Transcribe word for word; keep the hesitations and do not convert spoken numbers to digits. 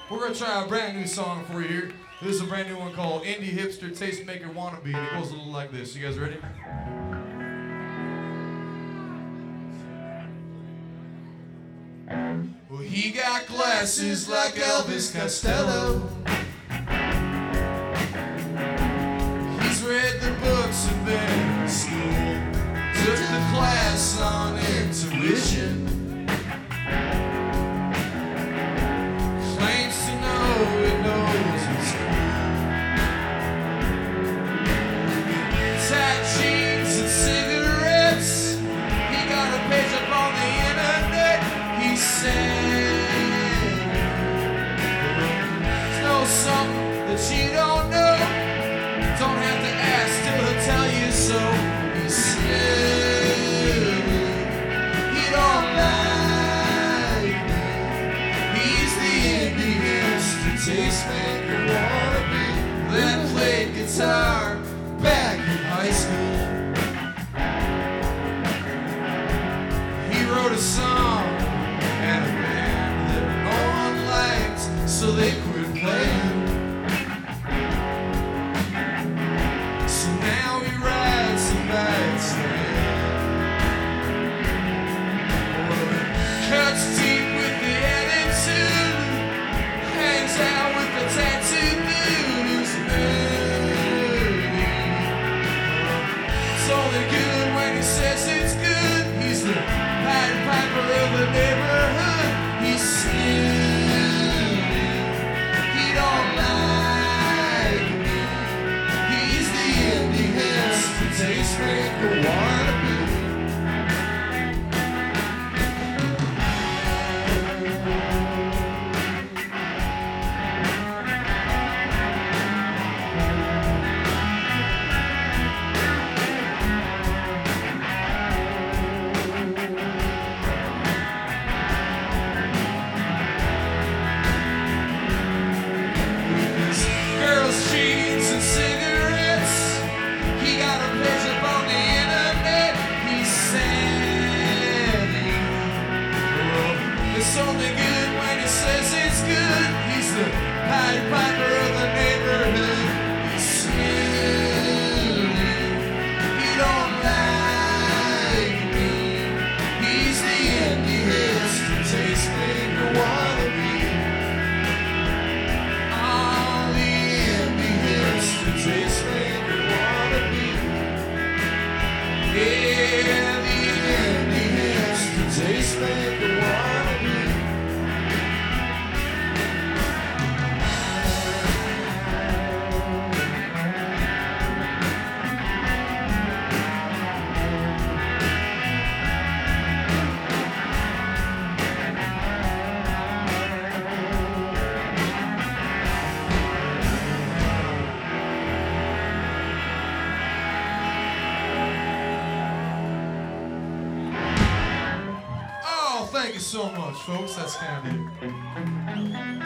We're gonna try a brand new song for you here. This is a brand new one called Indie Hipster Tastemaker Wannabe, and it goes a little like this. You guys ready? Well, he got glasses like Elvis Costello. He's read the books and been in school. Took the class on intuition. Claims to know it knows it's cool. Tight jeans and cigarettes. He got a page up on the internet. He said, there's no something that you don't know. Don't have to ask till he'll tell you so. He said he don't like me. He's the indie hipster tastemaker wannabe that played guitar back in high school. He wrote a song and a band that no one liked, so they quit playing. So now he rides the nightstand, cuts deep with the attitude, hangs out with the tattooed dude who's nerdy. It's only good when he says it's good. He's the Pied Piper of the neighborhood. He's silly. He don't like me. He's the indie hipster tastemaker wannabe. Girls, jeans, and cigarettes. He got a page up on the internet. He's sandy. It's only good when he says it's good. He's the Pied Piper of the neighborhood. He's silly. He don't like me. He's the indie hipster tastemaker wannabe. Tastemaker wannabe. Yeah, the indie hipster tastemaker wannabe. Thank you so much, folks. That's kind of it.